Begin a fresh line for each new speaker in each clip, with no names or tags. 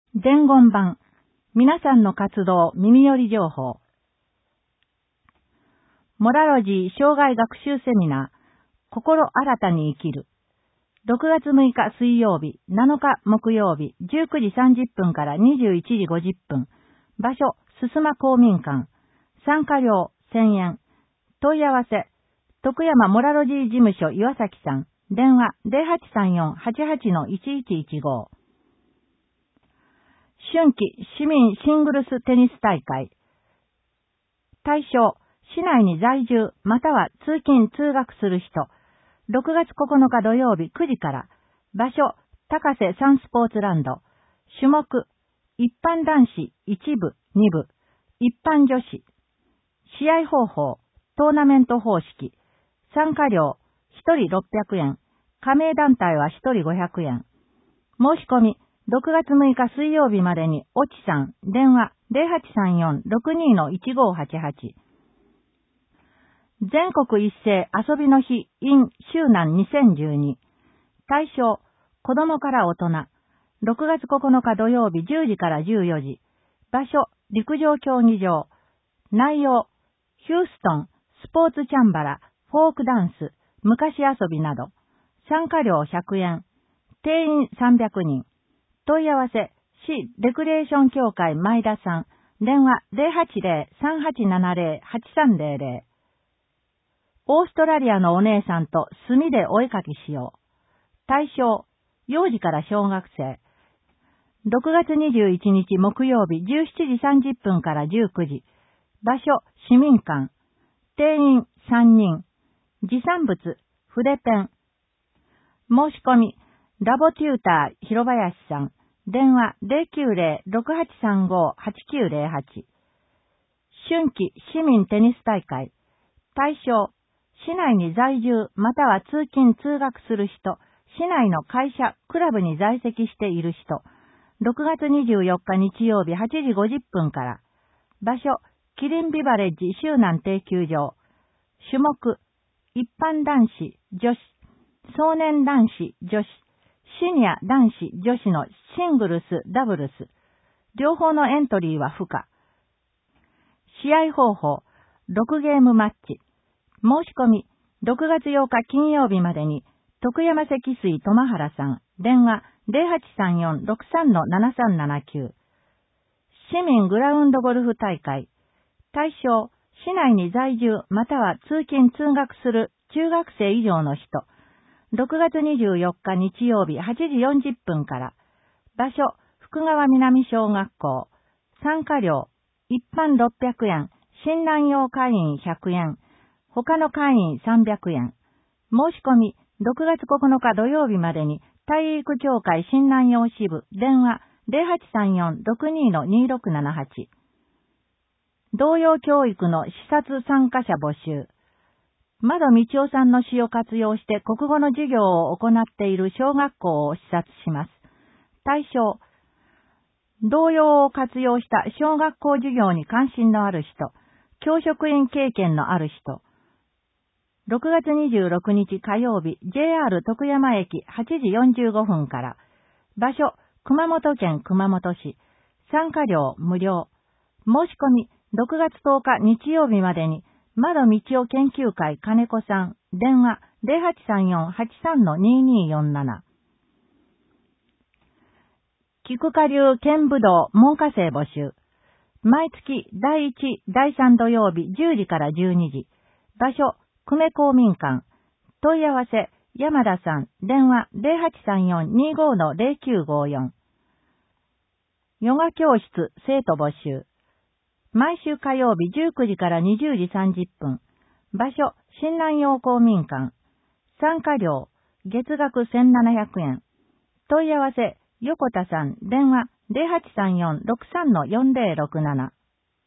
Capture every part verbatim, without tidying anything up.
伝言版、皆さんの活動耳寄り情報。モラロジー生涯学習セミナー、心新たに生きる。ろくがつむいか水曜日、なのか木曜日、じゅうくじさんじゅっぷんからにじゅういちじごじゅっぷん。場所、すすま公民館。参加料せんえん。問い合わせ、徳山モラロジー事務所岩崎さん。電話 ゼロはちさんよん はちはち いちいちいちご。春季市民シングルステニス大会。対象、市内に在住または通勤通学する人。ろくがつここのか土曜日くじから。場所、高瀬サンスポーツランド。種目、一般男子いちぶ、にぶ、一般女子。試合方法、トーナメント方式。参加料、ひとりろっぴゃくえん。加盟団体はひとりごひゃくえん。申し込み、ろくがつむいか水曜日までに、おちさん、電話 ゼロはちさんよん ろくにのいちごはちはち。全国一斉遊びの日 in 周南にせんじゅうに。対象、子供から大人。ろくがつここのか土曜日じゅうじからじゅうよじ。場所、陸上競技場。内容、ヒューストン、スポーツチャンバラ、フォークダンス、昔遊びなど。参加料ひゃくえん。定員さんびゃくにん。問い合わせ、市レクリエーション協会前田さん。電話 ゼロはちゼロ さんはちななゼロ はちさんゼロゼロ。オーストラリアのお姉さんと墨でお絵かきしよう。対象、幼児から小学生。ろくがつにじゅういちにち木曜日じゅうしちじさんじゅっぷんからじゅうくじ。場所、市民館。定員さんにん。持参物、筆ペン。申し込み、ラボテューター広林さん。電話 ゼロきゅうゼロ ろくはちさんご はちきゅうゼロはち。春季市民テニス大会。対象、市内に在住または通勤通学する人、市内の会社、クラブに在籍している人。ろくがつにじゅうよっか日曜日はちじごじゅっぷんから。場所、キリンビバレッジ周南定休場。種目、一般男子、女子、壮年男子、女子、シニア男子、女子のシングルス、ダブルス。両方のエントリーは不可。試合方法、ろくゲームマッチ。申し込み、ろくがつようか金曜日までに、徳山積水苫原さん。電話 ゼロはちさんよん ろくさんのななさんななきゅう。市民グラウンドゴルフ大会。対象、市内に在住または通勤通学する中学生以上の人。ろくがつにじゅうよっか日曜日はちじよんじゅっぷんから。場所、福川南小学校。参加料、一般ろっぴゃくえん、新南用会員ひゃくえん、他の会員さんびゃくえん。申し込み、ろくがつここのか土曜日までに、体育協会新南用支部、電話ゼロはちさんよん ろくにのにろくななはち。童謡教育の視察参加者募集。窓道夫さんの詩を活用して国語の授業を行っている小学校を視察します。対象、童謡を活用した小学校授業に関心のある人、教職員経験のある人。ろくがつにじゅうろくにち火曜日 ジェイアール 徳山駅はちじよんじゅうごふんから。場所、熊本県熊本市。参加料無料。申し込み、ろくがつとおか日曜日までに、窓道夫研究会金子さん。電話 ゼロはちさんよん はちさんのにによんなな。菊花流剣武道門下生募集。毎月だいいち、だいさん土曜日じゅうじからじゅうにじ。場所、久米公民館。問い合わせ、山田さん。電話 ゼロはちさんよん にごのゼロきゅうごよん。ヨガ教室生徒募集。毎週火曜日じゅうくじからにじゅうじさんじゅっぷん。場所、新南陽公民館。参加料、月額せんななひゃくえん。問い合わせ、横田さん。電話ゼロはちさんよん ろくさんのよんゼロろくなな。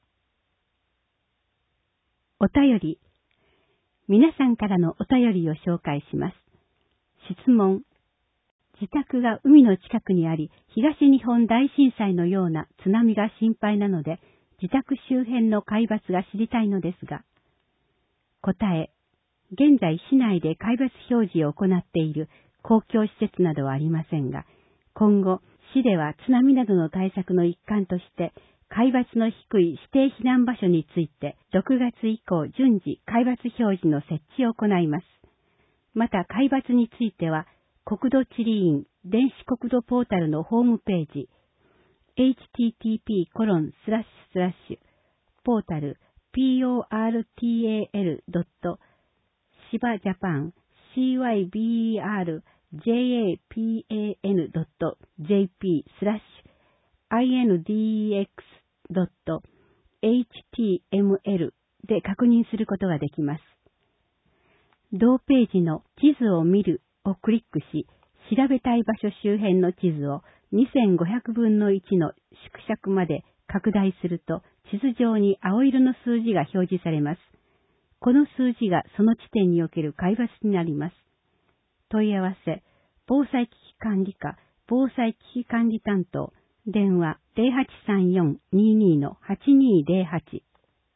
お便り。皆さんからのお便りを紹介します。質問。自宅が海の近くにあり、東日本大震災のような津波が心配なので、自宅周辺の海抜が知りたいのですが。答え。現在市内で海抜表示を行っている公共施設などはありませんが、今後市では津波などの対策の一環として、海抜の低い指定避難場所について、ろくがつ以降順次海抜表示の設置を行います。また海抜については、国土地理院電子国土ポータルのホームページ、エイチティーティーピーコロンスラッシュスラッシュポータル ピーオーアールティーエーエルドットシバジャパン シーワイビーイーアールジェイエーピーエーエヌドットジェーピースラッシュアイエヌディーエックスドットエイチティーエムエル で確認することができます。同ページの地図を見るをクリックし、調べたい場所周辺の地図をにせんごひゃくぶんのいちの縮尺まで拡大すると、地図上に青色の数字が表示されます。この数字がその地点における海抜になります。問い合わせ、防災危機管理課、防災危機管理担当、電話 ゼロはちさんよんにーにーのはちにーゼロはち。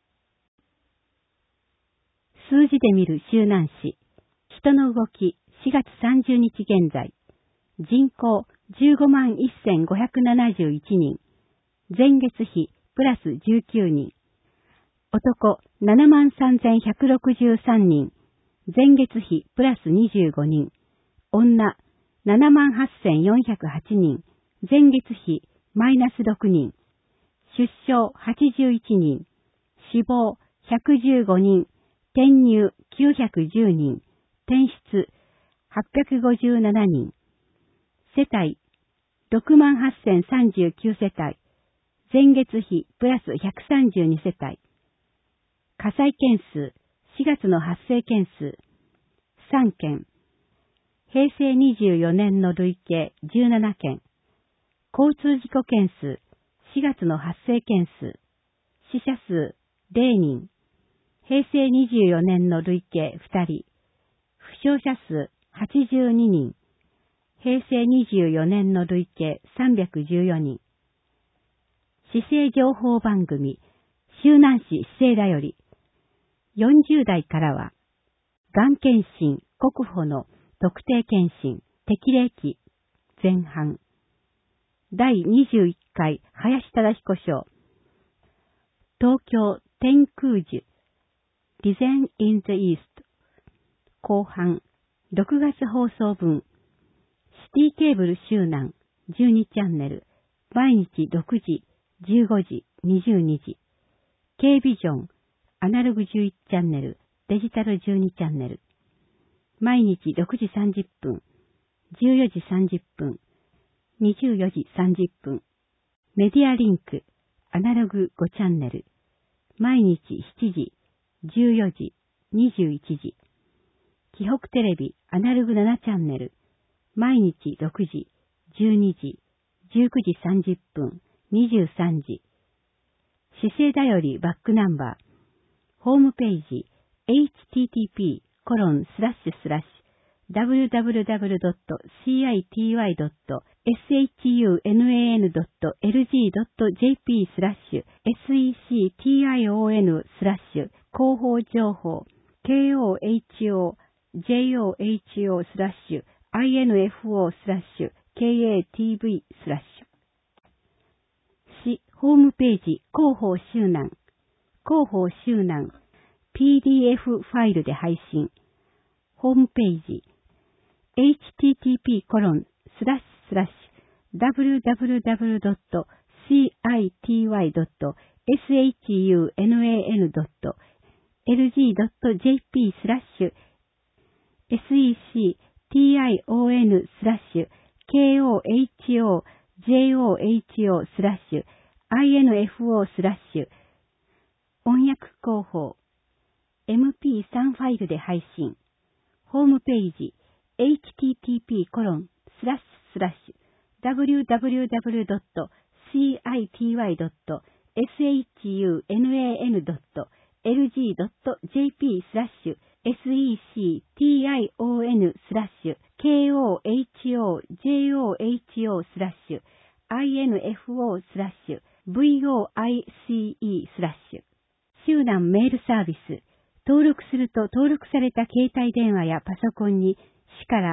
数字で見る周南市、人の動きしがつさんじゅうにち現在、人口じゅうごまんせんごひゃくななじゅういちにん、前月比プラスじゅうきゅうにん、男ななまんさんぜんひゃくろくじゅうさんにん、前月比プラスにじゅうごにん、女ななまんはっせんよんひゃくはちにん、前月比マイナスろくにん、出生はちじゅういちにん、死亡ひゃくじゅうごにん、転入きゅうひゃくじゅうにん、転出はっぴゃくごじゅうななにん、世帯ろくまんはっせんさんじゅうきゅう世帯、前月比プラスひゃくさんじゅうに世帯、火災件数しがつの発生件数さんけん、へいせいにじゅうよねんの累計じゅうななけん、交通事故件数しがつの発生件数、死者数れいにん、へいせいにじゅうよねんの累計ふたり、負傷者数はちじゅうににん、へいせいにじゅうよねんの累計さんびゃくじゅうよにん。市政情報番組、周南市市政だより、よんじゅうだいからは、がん検診国保の特定検診適齢期前半、だいにじゅういっかい林忠彦賞、東京天空樹、リゼン・イン・ザ・イースト、後半、ろくがつ放送分、シティケーブル周南じゅうにチャンネル、毎日ろくじ、じゅうごじ、にじゅうにじ、Kビジョン、アナログじゅういちチャンネル、デジタルじゅうにチャンネル、毎日ろくじさんじゅっぷん、じゅうよじさんじゅっぷん、にじゅうよじさんじゅっぷん、メディアリンク、アナログごチャンネル、毎日しちじ、じゅうよじ、にじゅういちじ、紀北テレビ、アナログななチャンネル、毎日ろくじ、じゅうにじ、じゅうくじさんじゅっぷん、にじゅうさんじ、市政だよりバックナンバー、ホームページ、エイチティーティーピーコロンスラッシュスラッシュダブリューダブリューダブリュードットシーアイティーワイドットエスエイチユーエヌエーエヌドットエルジードットジェーピースラッシュエスイーシーティーアイオーエヌスラッシュ広報情報 ケーオーエイチオージェイオーエイチオースラッシュ アイエヌエフオー スラッシュ ケーエーティーブイ スラッシュ市ホームページ広報周南広報周南 ピーディーエフ ファイルで配信ホームページ エイチティーティーピーコロンスラッシュスラッシュダブリューダブリューダブリュードットシーアイティーワイドットエスエイチユーエヌエーエヌドットエルジードットジェーピースラッシュエスイーシーティーアイオーエヌスラッシュケーオーエイチオージェイオーエイチオースラッシュアイエヌエフオースラッシュ音訳広報 エムピースリー ファイルで配信ホームページ エイチティーティーピーコロンスラッシュスラッシュダブリューダブリューダブリュードットシーアイティーワイドットエスエイチユーエヌエーエヌドットエルジードットジェーピースラッシュエスイーシーティーアイオーエヌスラッシュケーオーエイチオージェイオーエイチオースラッシュアイエヌエフオースラッシュブイオーアイシーイースラッシュ周南メールサービス登録すると登録された携帯電話やパソコンに市から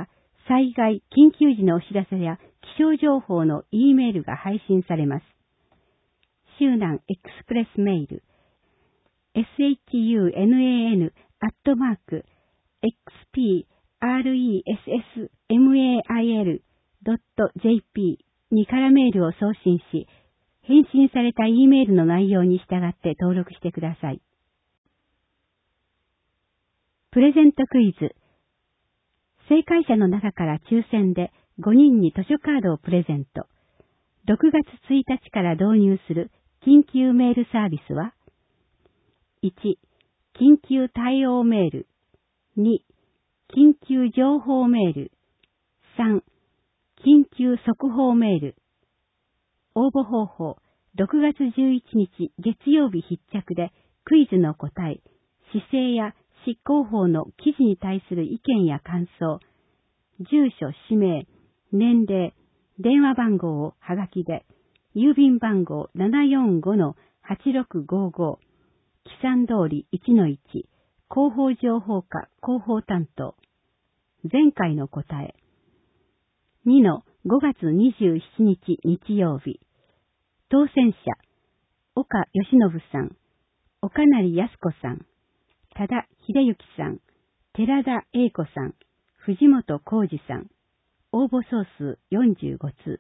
災害、緊急時のお知らせや気象情報の E メールが配信されます。周南エクスプレスメール シュナン アットマーク エックスピーアールイーエスエスメール ドット ジェーピー にからメールを送信し、返信された E メールの内容に従って登録してください。プレゼントクイズ。正解者の中から抽選でごにんに図書カードをプレゼント。ろくがつついたちから導入する緊急メールサービスは、いち、緊急対応メール。に、緊急情報メール。さん、緊急速報メール。応募方法、ろくがつじゅういちにち月曜日必着でクイズの答え、姿勢や執行法の記事に対する意見や感想、住所、氏名、年齢、電話番号をはがきで、郵便番号 ななよんごのはちろくごご、木山通り いちのいち、広報情報課広報担当。前回の答え。にのごがつにじゅうしちにち日曜日。当選者、岡義信さん、岡成康子さん、多田秀幸さん、寺田英子さん、藤本浩二さん。応募総数よんじゅうごつう。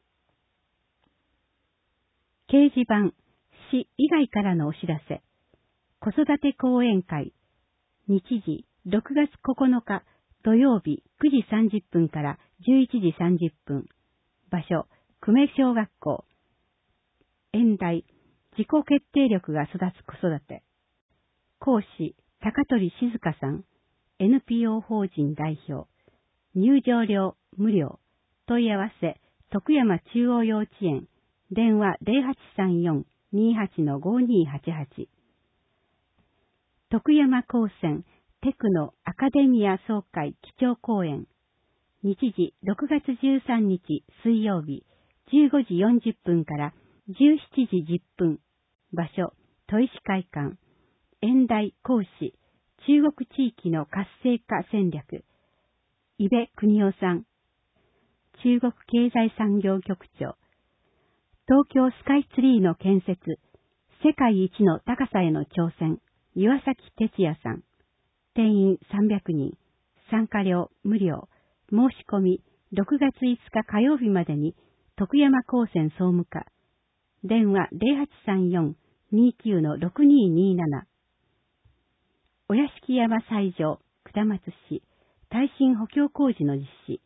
掲示板、市以外からのお知らせ。子育て講演会。日時、ろくがつここのか土曜日くじさんじゅっぷんからじゅういちじさんじゅっぷん。場所、久米小学校。演題、自己決定力が育つ子育て。講師、高取静香さん。エヌピーオー 法人代表。入場料無料。問い合わせ、徳山中央幼稚園。電話 ゼロはちさんよん にはちのごにはちはち。徳山高専テクノアカデミア総会基調講演。日時ろくがつじゅうさんにち水曜日じゅうごじよんじゅっぷんからじゅうしちじじゅっぷん。場所、砥石会館。演題講師、中国地域の活性化戦略。伊部邦夫さん。中国経済産業局長。東京スカイツリーの建設。世界一の高さへの挑戦。岩崎哲也さん。定員さんびゃくにん。参加料無料。申し込みろくがついつか火曜日までに徳山高専総務課。電話 ゼロはちさんよん にきゅうのろくにになな。お屋敷山斎場下松市耐震補強工事の実施。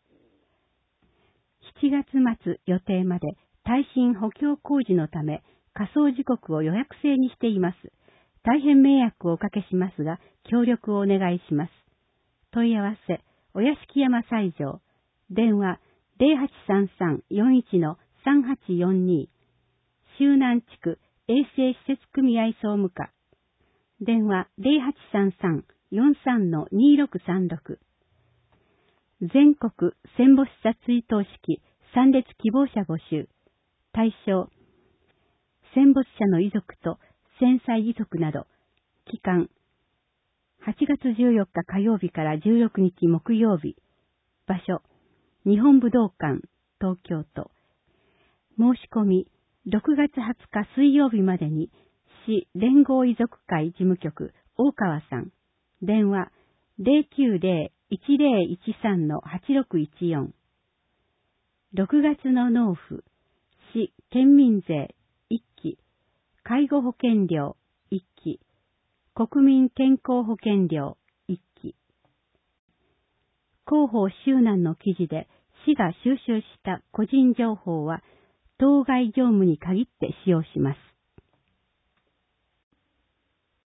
しちがつまつ予定まで耐震補強工事のため仮想時刻を予約制にしています。大変迷惑をおかけしますが、協力をお願いします。問い合わせ、お屋敷山斎場。電話、ゼロはちさんさんよんいちのさんはちよんに。周南地区衛生施設組合総務課。電話、ゼロはちさんさんよんさんのにろくさんろく。全国戦没者追悼式参列希望者募集。対象、戦没者の遺族と戦災遺族など。期間、はちがつじゅうよっか火曜日からじゅうろくにち木曜日。場所、日本武道館、東京都。申し込み、ろくがつはつか水曜日までに、市連合遺族会事務局、大川さん。電話、ゼロきゅうゼロ いちゼロいちさんのはちろくいちよん。ろくがつの納付、市県民税いっき、介護保険料いっき、国民健康保険料いっき。広報周南の記事で市が収集した個人情報は当該業務に限って使用します。